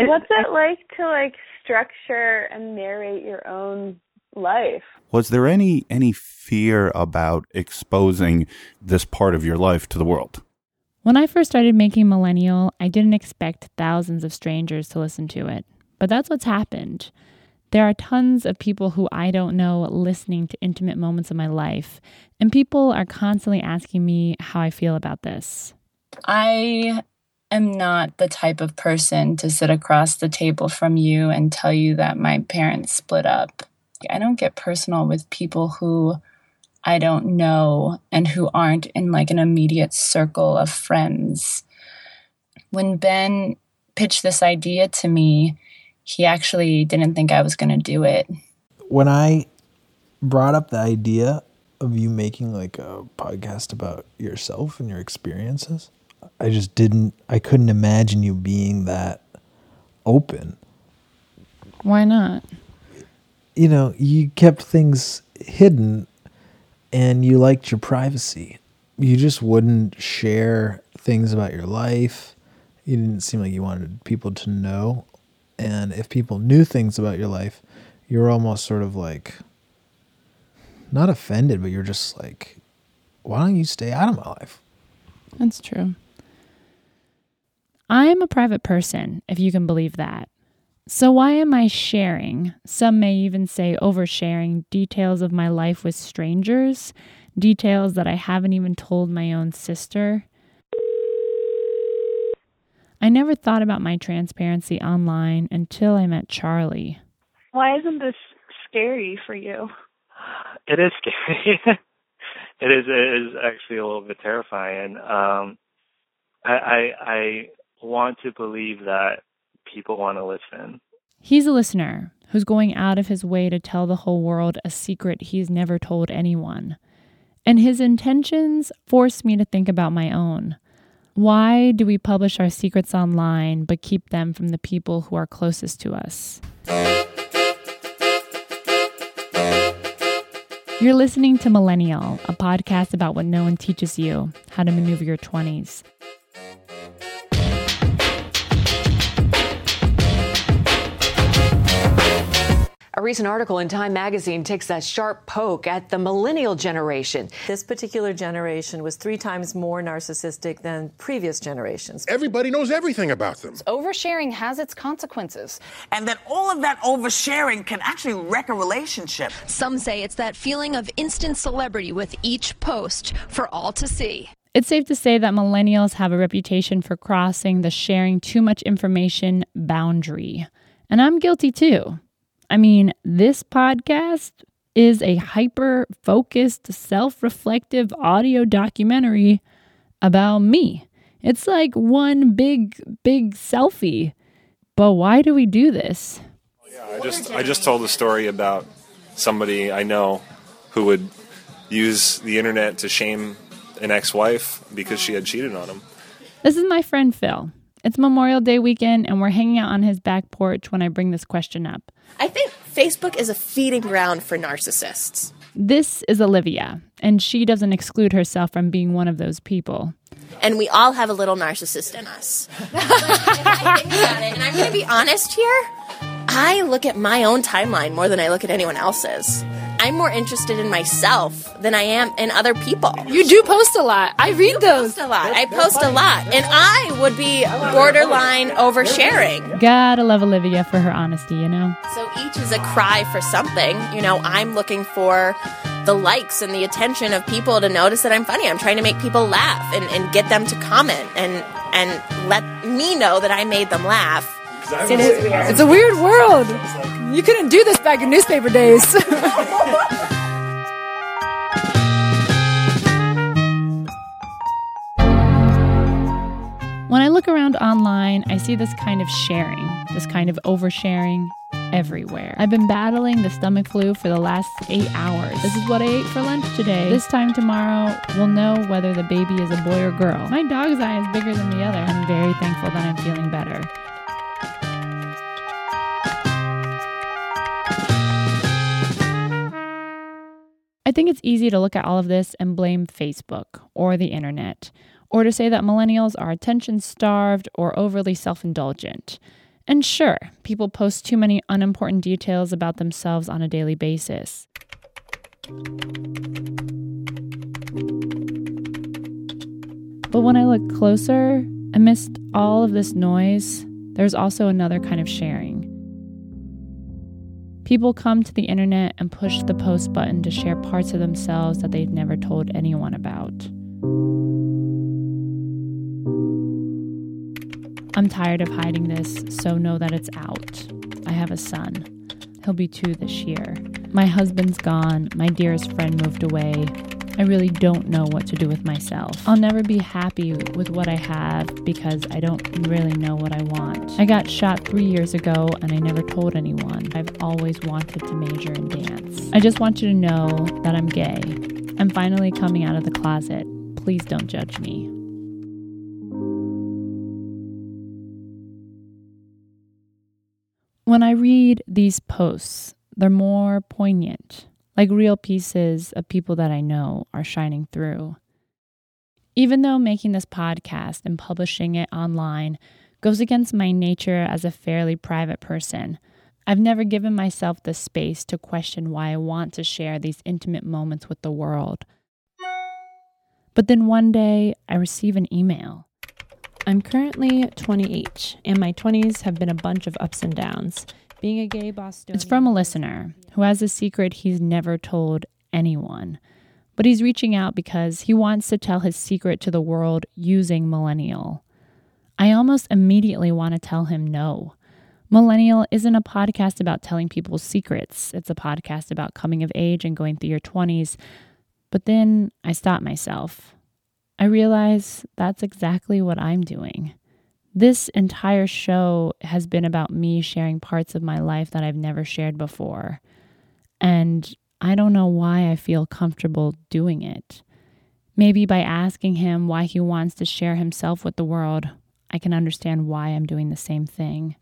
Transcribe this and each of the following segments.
What's it like to structure and narrate your own life? Was there any fear about exposing this part of your life to the world? When I first started making Millennial, I didn't expect thousands of strangers to listen to it. But that's what's happened. There are tons of people who I don't know listening to intimate moments of my life, and people are constantly asking me how I feel about this. I am not the type of person to sit across the table from you and tell you that my parents split up. I don't get personal with people who I don't know and who aren't in an immediate circle of friends. When Ben pitched this idea to me, he actually didn't think I was going to do it. When I brought up the idea of you making a podcast about yourself and your experiences, I couldn't imagine you being that open. Why not? You kept things hidden and you liked your privacy. You just wouldn't share things about your life. You didn't seem like you wanted people to know. And if people knew things about your life, you were almost sort of not offended, but you're just why don't you stay out of my life? That's true. I'm a private person, if you can believe that. So why am I sharing, some may even say oversharing, details of my life with strangers, details that I haven't even told my own sister? I never thought about my transparency online until I met Charlie. Why isn't this scary for you? It is scary. It is actually a little bit terrifying. I want to believe that people want to listen. He's a listener who's going out of his way to tell the whole world a secret he's never told anyone. And his intentions force me to think about my own. Why do we publish our secrets online but keep them from the people who are closest to us? You're listening to Millennial, a podcast about what no one teaches you, how to maneuver your 20s. A recent article in Time magazine takes a sharp poke at the millennial generation. This particular generation was 3 times more narcissistic than previous generations. Everybody knows everything about them. Oversharing has its consequences. And that all of that oversharing can actually wreck a relationship. Some say it's that feeling of instant celebrity with each post for all to see. It's safe to say that millennials have a reputation for crossing the sharing too much information boundary. And I'm guilty too. I mean, this podcast is a hyper-focused, self-reflective audio documentary about me. It's like one big selfie. But why do we do this? Yeah, I just told a story about somebody I know who would use the internet to shame an ex-wife because she had cheated on him. This is my friend Phil. It's Memorial Day weekend, and we're hanging out on his back porch when I bring this question up. I think Facebook is a feeding ground for narcissists. This is Olivia, and she doesn't exclude herself from being one of those people. And we all have a little narcissist in us. If I think about it, and I'm going to be honest here, I look at my own timeline more than I look at anyone else's. I'm more interested in myself than I am in other people. You do post a lot. I read those. I post a lot. And I would be borderline oversharing. Gotta love Olivia for her honesty, you know? So each is a cry for something. I'm looking for the likes and the attention of people to notice that I'm funny. I'm trying to make people laugh and get them to comment and let me know that I made them laugh. It's a weird world. You couldn't do this back in newspaper days. When I look around online, I see this kind of sharing, this kind of oversharing everywhere. I've been battling the stomach flu for the last 8 hours. This is what I ate for lunch today. This time tomorrow, we'll know whether the baby is a boy or girl. My dog's eye is bigger than the other. I'm very thankful that I'm feeling better. I think it's easy to look at all of this and blame Facebook or the internet, or to say that millennials are attention-starved or overly self-indulgent. And sure, people post too many unimportant details about themselves on a daily basis. But when I look closer, amidst all of this noise, there's also another kind of sharing. People come to the internet and push the post button to share parts of themselves that they've never told anyone about. I'm tired of hiding this, so know that it's out. I have a son. He'll be 2 this year. My husband's gone. My dearest friend moved away. I really don't know what to do with myself. I'll never be happy with what I have because I don't really know what I want. I got shot 3 years ago and I never told anyone. I've always wanted to major in dance. I just want you to know that I'm gay. I'm finally coming out of the closet. Please don't judge me. When I read these posts, they're more poignant, like real pieces of people that I know are shining through. Even though making this podcast and publishing it online goes against my nature as a fairly private person, I've never given myself the space to question why I want to share these intimate moments with the world. But then one day, I receive an email. I'm currently 28, and my 20s have been a bunch of ups and downs. Being a gay Bostonian... It's from a listener who has a secret he's never told anyone. But he's reaching out because he wants to tell his secret to the world using Millennial. I almost immediately want to tell him no. Millennial isn't a podcast about telling people secrets. It's a podcast about coming of age and going through your 20s. But then I stop myself. I realize that's exactly what I'm doing. This entire show has been about me sharing parts of my life that I've never shared before. And I don't know why I feel comfortable doing it. Maybe by asking him why he wants to share himself with the world, I can understand why I'm doing the same thing.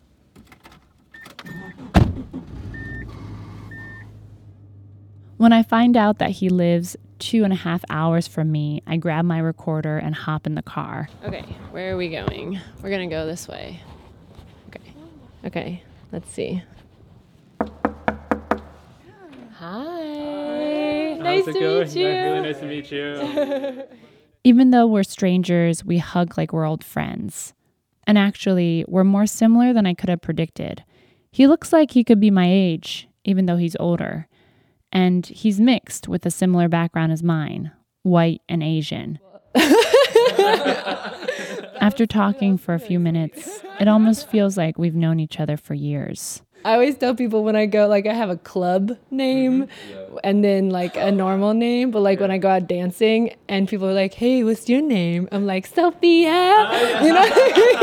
When I find out that he lives 2.5 hours from me, I grab my recorder and hop in the car. Okay, where are we going? We're gonna go this way. Okay, let's see. Hi. Nice to meet you. Really nice to meet you. Even though we're strangers, we hug like we're old friends. And actually, we're more similar than I could have predicted. He looks like he could be my age, even though he's older. And he's mixed with a similar background as mine, white and Asian. After talking for a few minutes, it almost feels like we've known each other for years. I always tell people when I go, like, I have a club name and then like a normal name, but like when I go out dancing and people are like, hey, what's your name? I'm like, Sophia, you know?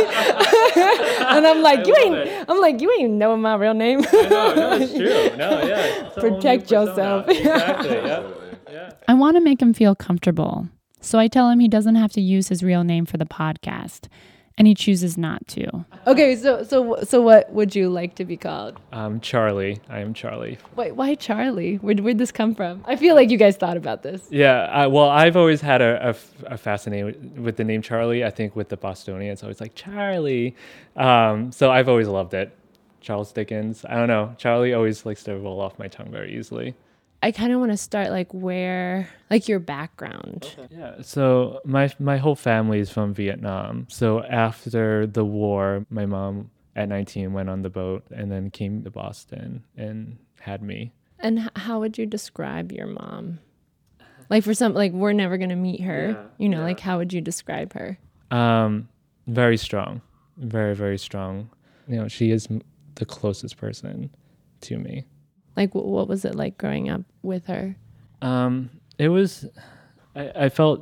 And I'm like, you ain't knowing my real name. No, it's true. No, yeah. Protect yourself. Exactly, yeah. I want to make him feel comfortable. So I tell him he doesn't have to use his real name for the podcast. And he chooses not to. Okay, so what would you like to be called? Charlie. I am Charlie. Wait, why Charlie? Where'd this come from? I feel like you guys thought about this. Yeah, well, I've always had a fascination with the name Charlie. I think with the Bostonians, it's always like Charlie. So I've always loved it. Charles Dickens. I don't know. Charlie always likes to roll off my tongue very easily. I kind of want to start like where, like your background. Okay. Yeah, so my whole family is from Vietnam. So after the war, my mom at 19 went on the boat and then came to Boston and had me. And how would you describe your mom? Like for some, like we're never going to meet her, like how would you describe her? Very strong, very, very strong. She is the closest person to me. Like, what was it like growing up with her? It was, I felt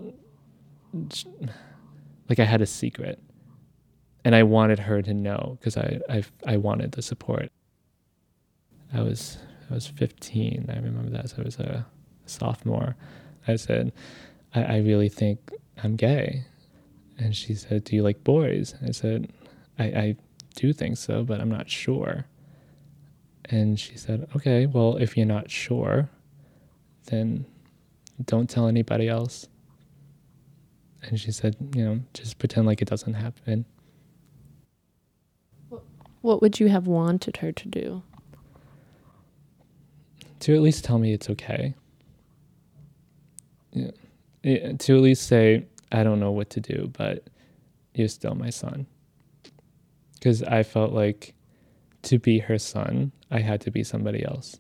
like I had a secret and I wanted her to know because I wanted the support. I was 15. I remember that. So I was a sophomore. I said, I really think I'm gay. And she said, do you like boys? I said, I do think so, but I'm not sure. And she said, okay, well, if you're not sure, then don't tell anybody else. And she said, just pretend like it doesn't happen. What would you have wanted her to do? To at least tell me it's okay. Yeah. To at least say, I don't know what to do, but you're still my son. Because I felt like to be her son, I had to be somebody else.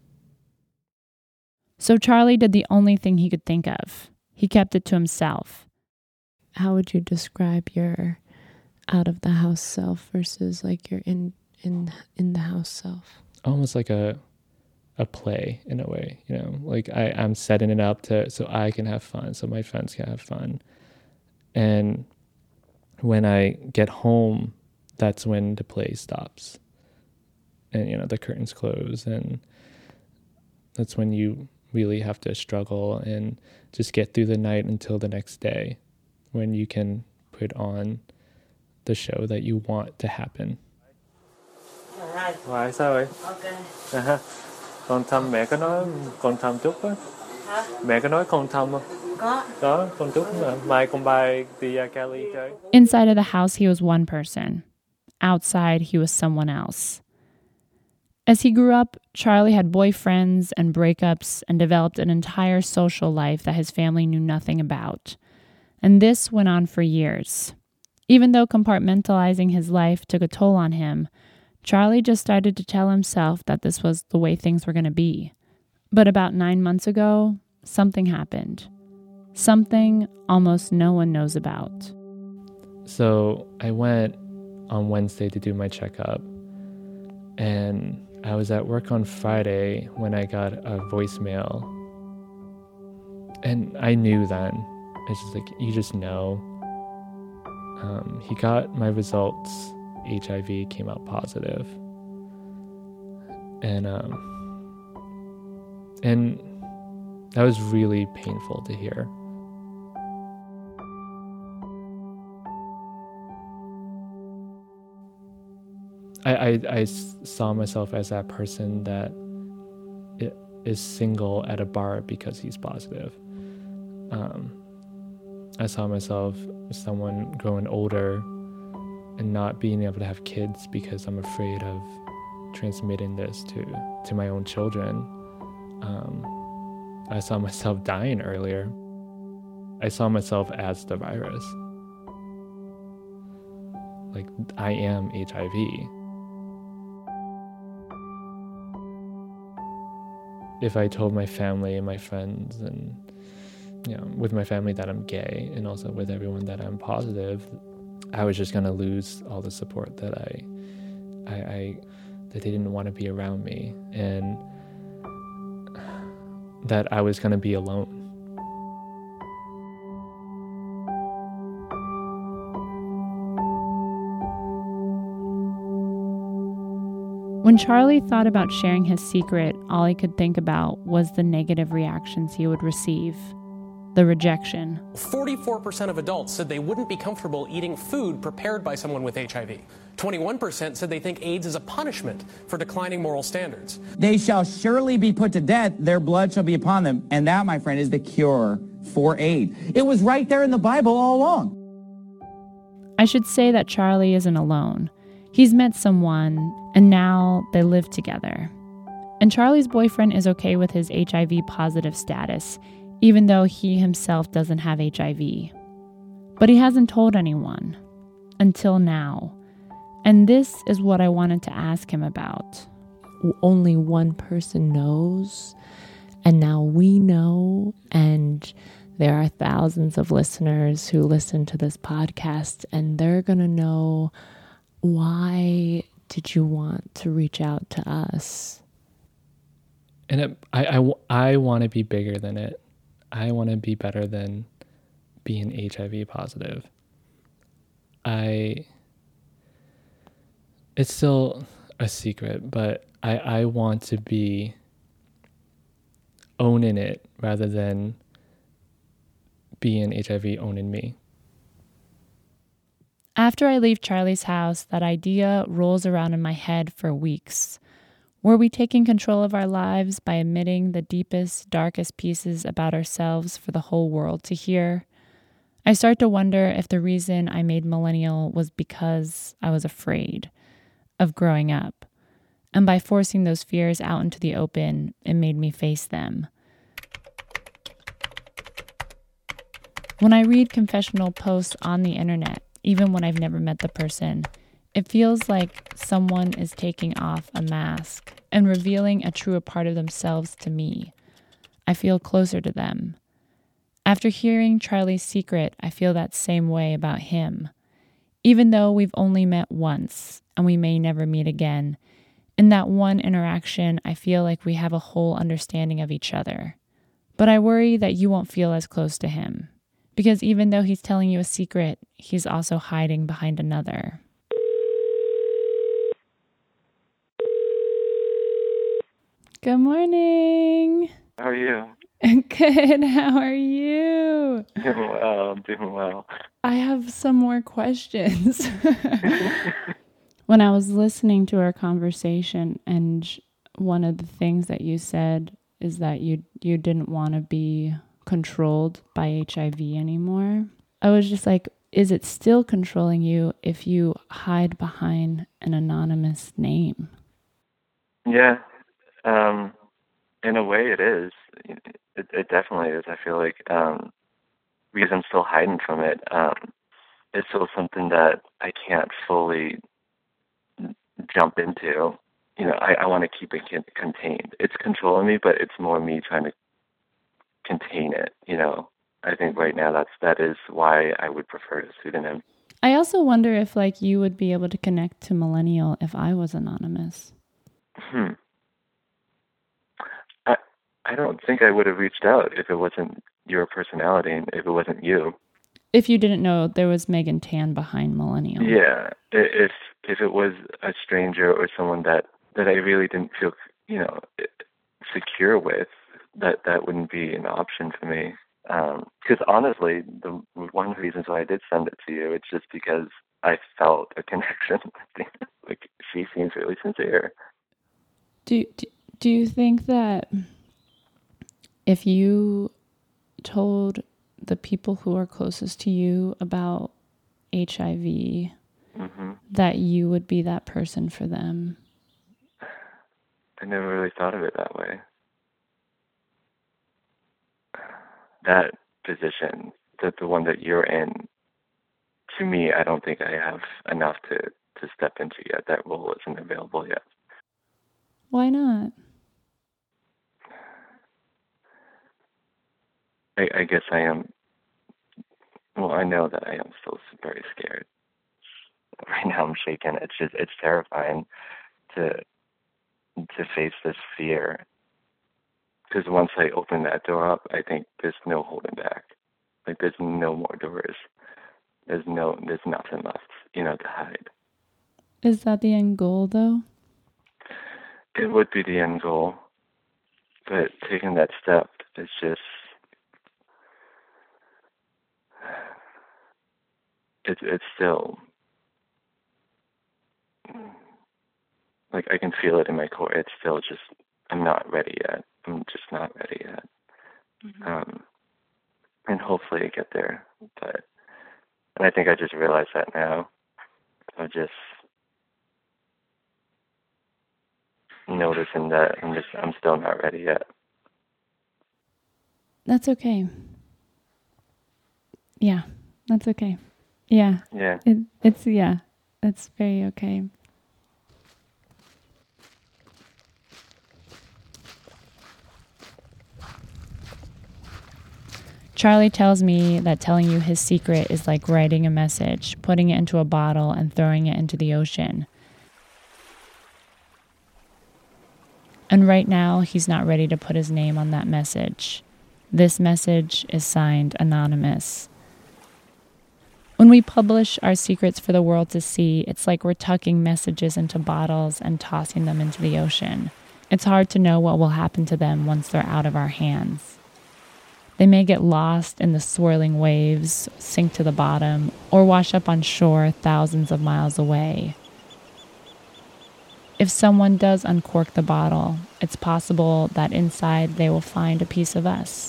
So Charlie did the only thing he could think of. He kept it to himself. How would you describe your out of the house self versus like your in the house self? Almost like a play in a way, you know, like I'm setting it up so I can have fun, so my friends can have fun. And when I get home, that's when the play stops. And, you know, the curtains close, and that's when you really have to struggle and just get through the night until the next day, when you can put on the show that you want to happen. Rồi, sao vậy? Ok. Con thăm mẹ có nói con thăm chút á. Hả? Mẹ có nói con thăm không? Có. Đó, con chút mà. Mai con bay đi Cali chơi. Inside of the house, he was one person. Outside, he was someone else. As he grew up, Charlie had boyfriends and breakups and developed an entire social life that his family knew nothing about. And this went on for years. Even though compartmentalizing his life took a toll on him, Charlie just started to tell himself that this was the way things were going to be. But about 9 months ago, something happened. Something almost no one knows about. So I went on Wednesday to do my checkup, and I was at work on Friday when I got a voicemail. And I knew then. It's just like, you just know. He got my results. HIV came out positive. And that was really painful to hear. I saw myself as that person that is single at a bar because he's positive. I saw myself as someone growing older and not being able to have kids because I'm afraid of transmitting this to my own children. I saw myself dying earlier. I saw myself as the virus. Like, I am HIV. If I told my family and my friends and, you know, with my family that I'm gay and also with everyone that I'm positive, I was just gonna lose all the support that that they didn't want to be around me, and that I was gonna be alone. When Charlie thought about sharing his secret, all he could think about was the negative reactions he would receive. The rejection. 44% of adults said they wouldn't be comfortable eating food prepared by someone with HIV. 21% said they think AIDS is a punishment for declining moral standards. They shall surely be put to death, their blood shall be upon them. And that, my friend, is the cure for AIDS. It was right there in the Bible all along. I should say that Charlie isn't alone. He's met someone, and now they live together. And Charlie's boyfriend is okay with his HIV positive status, even though he himself doesn't have HIV. But he hasn't told anyone. Until now. And this is what I wanted to ask him about. Only one person knows, and now we know, and there are thousands of listeners who listen to this podcast, and they're going to know, why did you want to reach out to us? And I want to be bigger than it. I want to be better than being HIV positive. It's still a secret, but I want to be owning it rather than being HIV owning me. After I leave Charlie's house, that idea rolls around in my head for weeks. Were we taking control of our lives by admitting the deepest, darkest pieces about ourselves for the whole world to hear? I start to wonder if the reason I made Millennial was because I was afraid. of growing up. And by forcing those fears out into the open, it made me face them. When I read confessional posts on the internet, even when I've never met the person, it feels like someone is taking off a mask and revealing a truer part of themselves to me. I feel closer to them. After hearing Charlie's secret, I feel that same way about him. Even though we've only met once and we may never meet again, in that one interaction, I feel like we have a whole understanding of each other. But I worry that you won't feel as close to him, because even though he's telling you a secret, he's also hiding behind another. Good morning. How are you? Good. How are you? Doing well. I have some more questions. When I was listening to our conversation, and one of the things that you said is that you didn't want to be controlled by HIV anymore. I was just like, is it still controlling you if you hide behind an anonymous name? Yeah. In a way it is. It definitely is. I feel like because I'm still hiding from it, it's still something that I can't fully jump into. I want to keep it contained. It's controlling me, but it's more me trying to contain it. I think right now that is why I would prefer a pseudonym. I also wonder if you would be able to connect to Millennial if I was anonymous. I don't think I would have reached out if it wasn't your personality and if it wasn't you. If you didn't know there was Megan Tan behind Millennial. Yeah. If it was a stranger or someone that I really didn't feel, secure with, that wouldn't be an option for me. Because honestly, the one reason why I did send it to you, it's just because I felt a connection. Like, she seems really sincere. Do you think that if you told the people who are closest to you about HIV, that you would be that person for them? I never really thought of it that way. That position, the one that you're in, to me, I don't think I have enough to step into yet. That role isn't available yet. Why not? I guess I am. Well, I know that I am still very scared. Right now I'm shaking. It's terrifying to face this fear. Because once I open that door up, I think there's no holding back. Like, there's no more doors. There's nothing left, to hide. Is that the end goal, though? It would be the end goal. But taking that step is just... It's still... Like, I can feel it in my core. It's still just... I'm not ready yet. I'm just not ready yet. And hopefully I get there. And I think I just realized that now. I'm just noticing that I'm still not ready yet. That's okay. Yeah, that's okay. Yeah. Yeah. That's very okay. Charlie tells me that telling you his secret is like writing a message, putting it into a bottle, and throwing it into the ocean. And right now, he's not ready to put his name on that message. This message is signed Anonymous. When we publish our secrets for the world to see, it's like we're tucking messages into bottles and tossing them into the ocean. It's hard to know what will happen to them once they're out of our hands. They may get lost in the swirling waves, sink to the bottom, or wash up on shore thousands of miles away. If someone does uncork the bottle, it's possible that inside they will find a piece of us.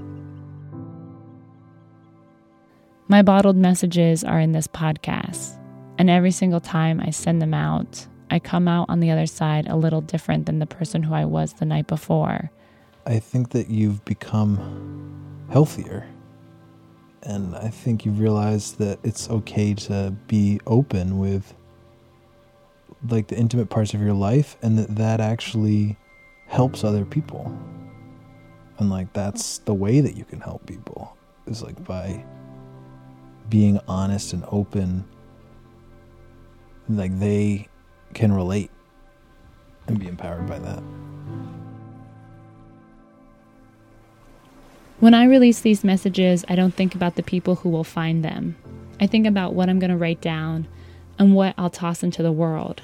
My bottled messages are in this podcast. And every single time I send them out, I come out on the other side a little different than the person who I was the night before. I think that you've become healthier. And I think you've realized that it's okay to be open with like the intimate parts of your life, and that actually helps other people. And like that's the way that you can help people, is like by being honest and open. Like they can relate and be empowered by that. When I release these messages, I don't think about the people who will find them. I think about what I'm going to write down and what I'll toss into the world.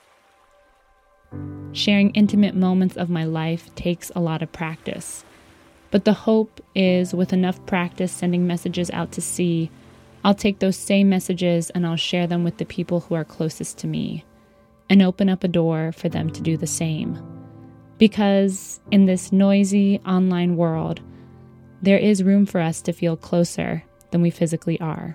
Sharing intimate moments of my life takes a lot of practice. But the hope is, with enough practice sending messages out to sea, I'll take those same messages and I'll share them with the people who are closest to me and open up a door for them to do the same. Because in this noisy online world, there is room for us to feel closer than we physically are.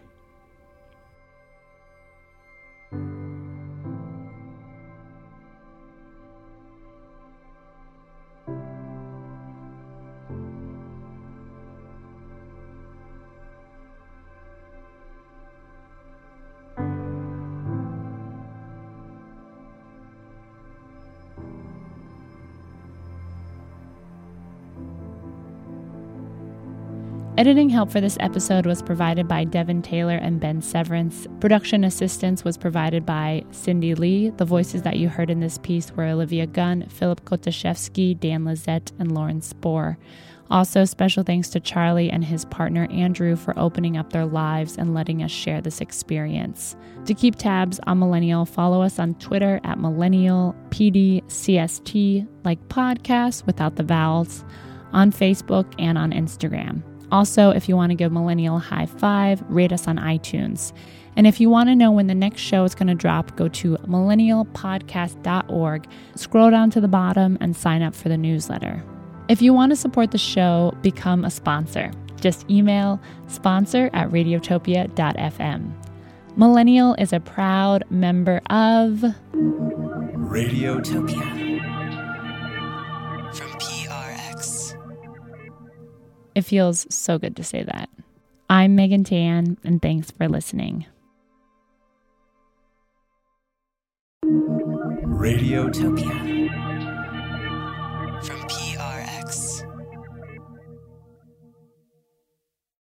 Editing help for this episode was provided by Devin Taylor and Ben Severance. Production assistance was provided by Cindy Lee. The voices that you heard in this piece were Olivia Gunn, Philip Kotashevsky, Dan Lizette, and Lauren Spohr. Also, special thanks to Charlie and his partner Andrew for opening up their lives and letting us share this experience. To keep tabs on Millennial, follow us on Twitter at MillennialPDCST, like podcasts without the vowels, on Facebook and on Instagram. Also, if you want to give Millennial a high five, rate us on iTunes. And if you want to know when the next show is going to drop, go to millennialpodcast.org, scroll down to the bottom, and sign up for the newsletter. If you want to support the show, become a sponsor. Just email sponsor@radiotopia.fm. Millennial is a proud member of Radiotopia. It feels so good to say that. I'm Megan Tan, and thanks for listening. Radiotopia.